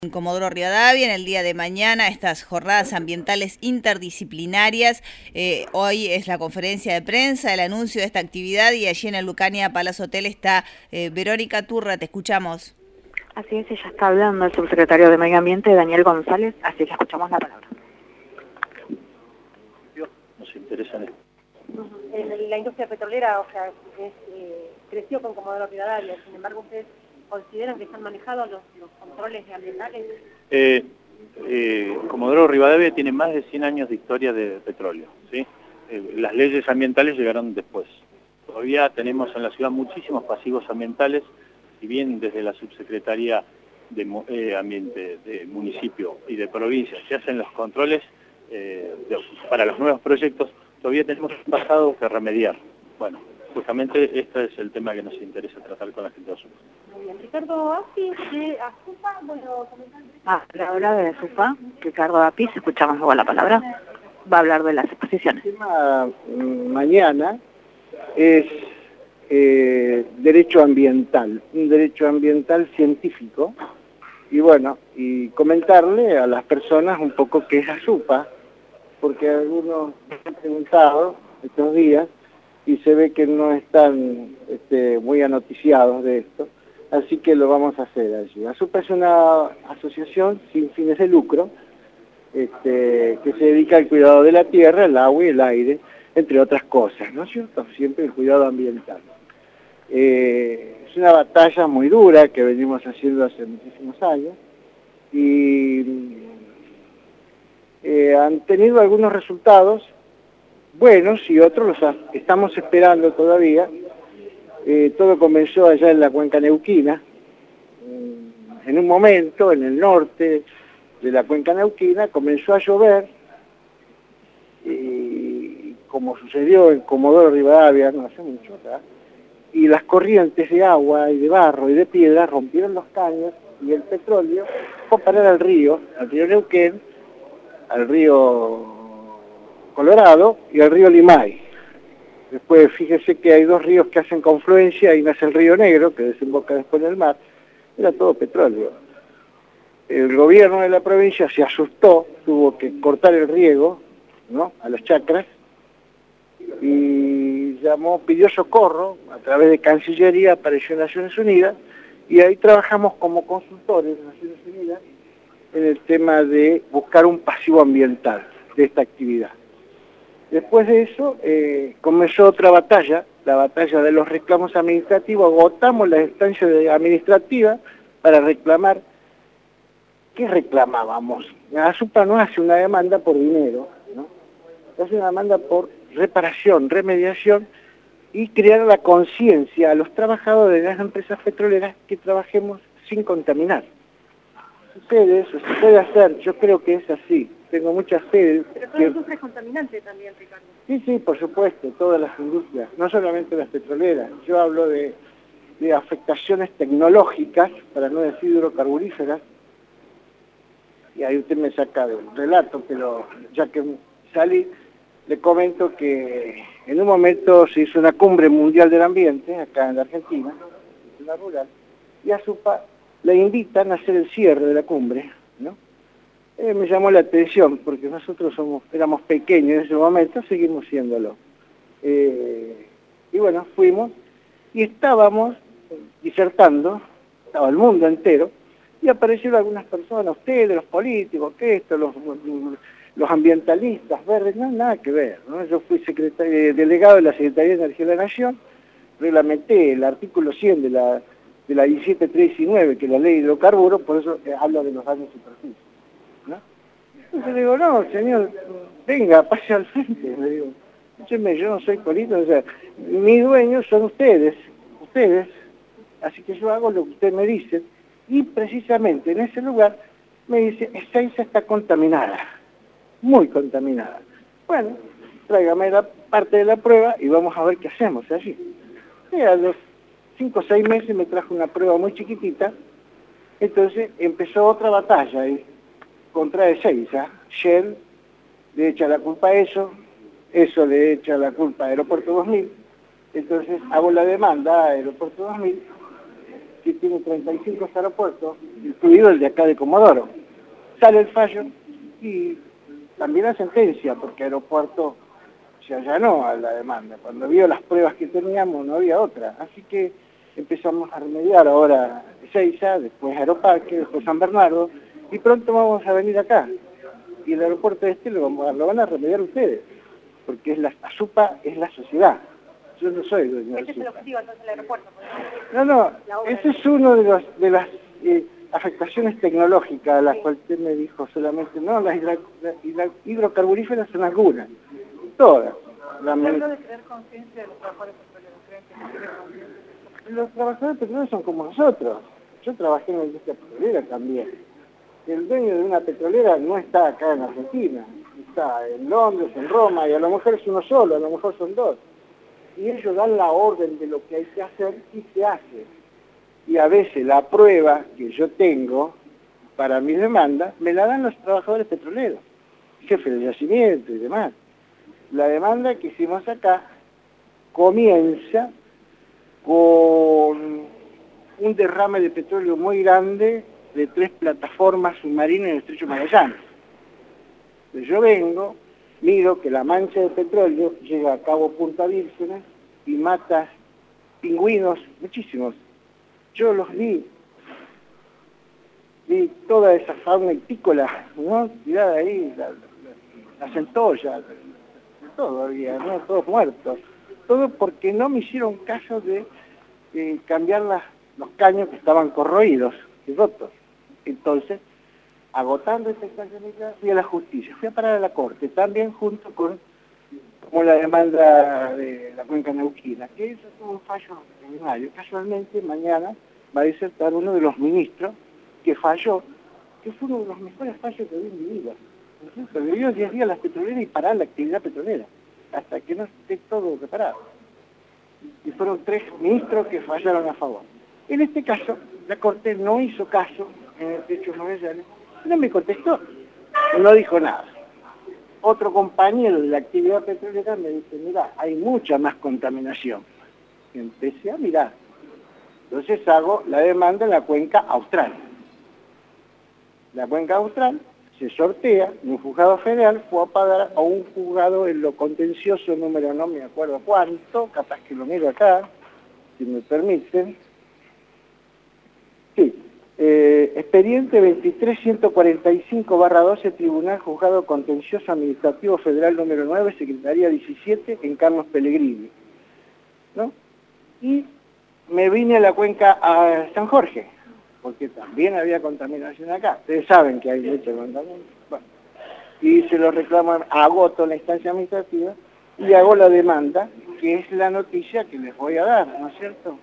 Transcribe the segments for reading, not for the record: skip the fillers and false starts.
En Comodoro Rivadavia, en el día de mañana, estas jornadas ambientales interdisciplinarias. Hoy es la conferencia de prensa, el anuncio de esta actividad, y allí en el Lucania Palace Hotel está Verónica Turra. Te escuchamos. Así es, ya está hablando el subsecretario de Medio Ambiente, Daniel González, así que escuchamos la palabra. Nos interesa en esto. La industria petrolera, o sea, creció con Comodoro Rivadavia. Sin embargo, ¿ustedes consideran que están manejados los controles ambientales? Comodoro Rivadavia tiene más de 100 años de historia de petróleo, ¿sí? Las leyes ambientales llegaron después. Todavía tenemos en la ciudad muchísimos pasivos ambientales, si bien desde la Subsecretaría de Ambiente de municipio y de provincia se hacen los controles para los nuevos proyectos, todavía tenemos un pasado que remediar. Bueno, justamente este es el tema que nos interesa tratar con la gente de ASUPA. Muy bien. Ricardo Apis, de ASUPA, bueno, comentar... Ahora de ASUPA, Ricardo Apis, escuchamos luego la palabra, va a hablar de las exposiciones. El tema mañana es derecho ambiental, un derecho ambiental científico, y bueno, y comentarle a las personas un poco qué es ASUPA, porque algunos me han preguntado estos días y se ve que no están muy anoticiados de esto, así que lo vamos a hacer allí. ASUPA es una asociación sin fines de lucro que se dedica al cuidado de la tierra, el agua y el aire, entre otras cosas, ¿no es cierto? Siempre el cuidado ambiental. Es una batalla muy dura que venimos haciendo hace muchísimos años y han tenido algunos resultados buenos y otros los estamos esperando todavía. Todo comenzó allá en la cuenca neuquina. En un momento, en el norte de la cuenca neuquina, comenzó a llover, y como sucedió en Comodoro Rivadavia, no hace mucho acá, y las corrientes de agua y de barro y de piedra rompieron los caños y el petróleo fue a parar al río Neuquén, al río Colorado y al río Limay. Después fíjese que hay dos ríos que hacen confluencia, y nace el río Negro, que desemboca después en el mar, era todo petróleo. El gobierno de la provincia se asustó, tuvo que cortar el riego, ¿no?, a las chacras, y pidió socorro a través de Cancillería, apareció en Naciones Unidas, y ahí trabajamos como consultores de Naciones Unidas en el tema de buscar un pasivo ambiental de esta actividad. Después de eso comenzó otra batalla, la batalla de los reclamos administrativos. Agotamos la instancia administrativa para reclamar. ¿Qué reclamábamos? La ASUPA no hace una demanda por dinero, ¿no? Hace una demanda por reparación, remediación y crear la conciencia a los trabajadores de las empresas petroleras que trabajemos sin contaminar. Sucede eso, se puede hacer, yo creo que es así. Tengo mucha fe. Pero toda la industria es contaminante también, Ricardo. Sí, por supuesto, todas las industrias, no solamente las petroleras. Yo hablo de afectaciones tecnológicas, para no decir hidrocarburíferas, y ahí usted me saca del relato, pero ya que salí, le comento que en un momento se hizo una cumbre mundial del ambiente, acá en la Argentina, en la rural, y a ASUPA le invitan a hacer el cierre de la cumbre, ¿no? Me llamó la atención, porque nosotros éramos pequeños en ese momento, seguimos siéndolo. Y bueno, fuimos y estábamos disertando, estaba el mundo entero, y aparecieron algunas personas, ustedes, los políticos, los ambientalistas verdes, no, nada que ver, ¿no? Yo fui delegado de la Secretaría de Energía de la Nación, reglamenté el artículo 100 de la 17319, que es la ley de hidrocarburos, por eso habla de los daños superficiales, ¿no? Entonces le digo, no, señor, venga, pase al frente, le digo, escúcheme, yo no soy político, o sea, mis dueños son ustedes, así que yo hago lo que usted me dice, y precisamente en ese lugar me dice, Ezeiza está contaminada, muy contaminada. Bueno, tráigame la parte de la prueba y vamos a ver qué hacemos allí. Y a los 5 o 6 meses me trajo una prueba muy chiquitita, entonces empezó otra batalla ahí contra Ezeiza. Shell le echa la culpa a eso le echa la culpa a Aeropuerto 2000, entonces hago la demanda a Aeropuerto 2000 que tiene 35 aeropuertos, incluido el de acá de Comodoro. Sale el fallo y también la sentencia, porque Aeropuerto se allanó a la demanda. Cuando vio las pruebas que teníamos, no había otra. Así que empezamos a remediar ahora Ezeiza, después Aeroparque, después San Bernardo, y pronto vamos a venir acá. Y el aeropuerto lo van a remediar ustedes, porque ASUPA es la sociedad. Yo no soy dueño de Ese es el objetivo entonces del aeropuerto. No, ese es uno de las afectaciones tecnológicas a las cuales usted me dijo solamente, no, las hidrocarburíferas son algunas, todas. Hablando de crear conciencia de los trabajadores petroleros, los trabajadores petroleros son como nosotros. Yo trabajé en la industria petrolera también. El dueño de una petrolera no está acá en Argentina, está en Londres, en Roma, y a lo mejor es uno solo, a lo mejor son dos. Y ellos dan la orden de lo que hay que hacer y se hace. Y a veces la prueba que yo tengo para mis demandas me la dan los trabajadores petroleros, jefes de yacimiento y demás. La demanda que hicimos acá comienza con un derrame de petróleo muy grande de 3 plataformas submarinas en el Estrecho Magallanes. Entonces yo vengo, miro que la mancha de petróleo llega a Cabo Punta Vírgenes y mata pingüinos, muchísimos. Yo los vi toda esa fauna hipícola, ¿no? Tirada ahí, la centolla, de todo había, ¿no? Todos muertos. Todo porque no me hicieron caso de cambiar los caños que estaban corroídos y rotos. Entonces, agotando esta instancia militar, fui a la justicia, fui a parar a la corte, también junto con la demanda de la cuenca neuquina, que eso fue un fallo extraordinario. Casualmente, mañana va a disertar uno de los ministros que falló, que fue uno de los mejores fallos que vi en mi vida. Debió 10 días las petroleras y parar la actividad petrolera, hasta que no esté todo reparado. Y fueron 3 ministros que fallaron a favor. En este caso, la Corte no hizo caso en el Estrecho Magallanes, no me contestó, no dijo nada. Otro compañero de la actividad petrolera me dice, mira, hay mucha más contaminación. Y empecé a mirar. Entonces hago la demanda en la cuenca austral. La cuenca austral se sortea en un juzgado federal, fue a pagar a un juzgado en lo contencioso número, no me acuerdo cuánto, capaz que lo miro acá, si me permiten. Sí. Expediente 23145/12, Tribunal Juzgado Contencioso Administrativo Federal número 9, Secretaría 17, en Carlos Pellegrini, ¿no? Y me vine a la cuenca a San Jorge, porque también había contaminación acá. Ustedes saben que hay mucha contaminación. Bueno, y se lo reclamo, agoto la instancia administrativa y hago la demanda, que es la noticia que les voy a dar, ¿no es cierto?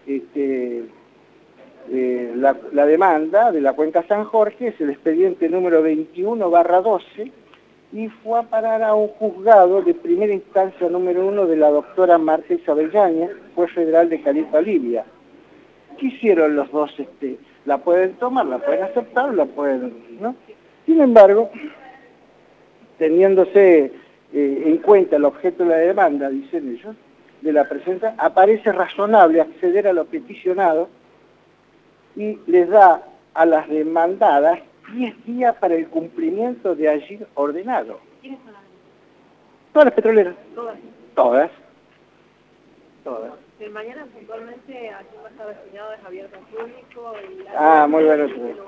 La demanda de la cuenca San Jorge es el expediente número 21/12 y fue a parar a un juzgado de primera instancia número 1 de la doctora Marta Isabel Yáñez, juez federal de Califa, Libia. ¿Qué hicieron los dos? La pueden tomar, la pueden aceptar, la pueden, ¿no? Sin embargo, teniéndose en cuenta el objeto de la demanda, dicen ellos, de la presenta, aparece razonable acceder a lo peticionado y les da a las demandadas 10 días para el cumplimiento de allí ordenado. ¿Quiénes son las demandadas? Todas las petroleras. Todas. Todas. Todas. El mañana puntualmente aquí va a estar destinado, es abierto al público. Muy bueno.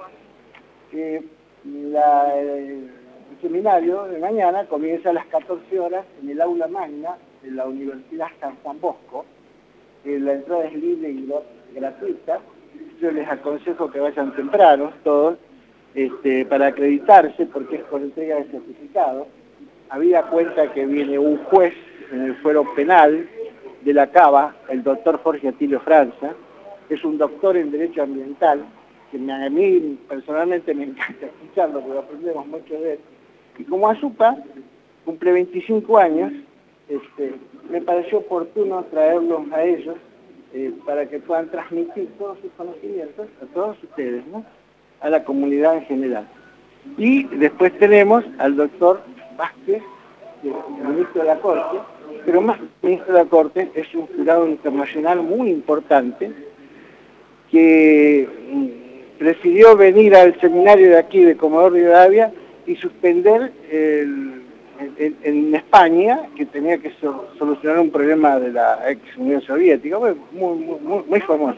El seminario de mañana comienza a las 14 horas en el aula magna de la Universidad San Bosco. La entrada es libre y gratuita. Yo les aconsejo que vayan temprano, todos, para acreditarse, porque es por entrega de certificado. Habida cuenta que viene un juez en el fuero penal de la Cava, el doctor Jorge Atilio Franza, es un doctor en Derecho Ambiental, que a mí personalmente me encanta escucharlo, porque aprendemos mucho de él. Y como ASUPA cumple 25 años, me pareció oportuno traerlos a ellos, para que puedan transmitir todos sus conocimientos a todos ustedes, ¿no? A la comunidad en general. Y después tenemos al doctor Vázquez, el ministro de la Corte, pero más que ministro de la Corte, es un jurado internacional muy importante que prefirió venir al seminario de aquí de Comodoro Rivadavia y suspender en España, que tenía que solucionar un problema de la ex Unión Soviética. Muy famoso.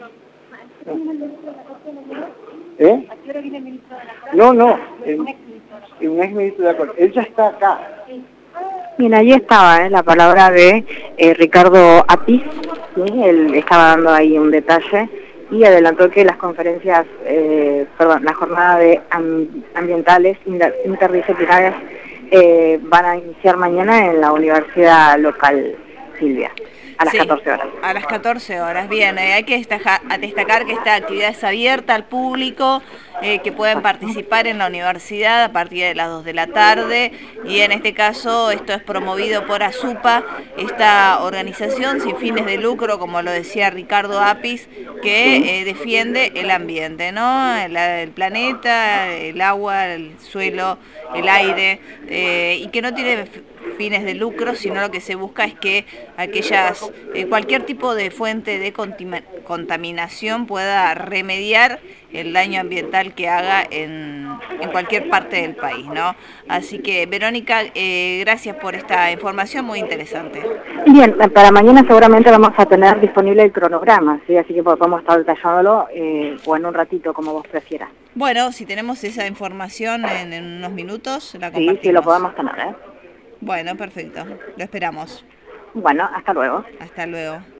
¿Eh? ¿A qué hora viene el ministro de la Corte? No, Un ex ministro de la Corte. Él ya está acá. Bien, allí estaba la palabra de Ricardo Apis, ¿sí? Él estaba dando ahí un detalle y adelantó que las conferencias, la jornada de ambientales interdisciplinarias van a iniciar mañana en la universidad local, Silvia, a las 14 horas. A las 14 horas, bien. Hay que destacar que esta actividad es abierta al público, que pueden participar en la universidad a partir de las 2 de la tarde, y en este caso esto es promovido por ASUPA, esta organización sin fines de lucro, como lo decía Ricardo Apis, que defiende el ambiente, ¿no? El planeta, el agua, el suelo, el aire, y que no tiene fines de lucro, sino lo que se busca es que cualquier tipo de fuente de contaminación pueda remediar el daño ambiental que haga en cualquier parte del país, ¿no? Así que, Verónica, gracias por esta información muy interesante. Bien, para mañana seguramente vamos a tener disponible el cronograma, ¿sí? Así que podemos estar detallándolo o en un ratito, como vos prefieras. Bueno, si tenemos esa información en unos minutos, la compartimos. Sí, lo podemos tener, ¿eh? Bueno, perfecto. Lo esperamos. Bueno, hasta luego. Hasta luego.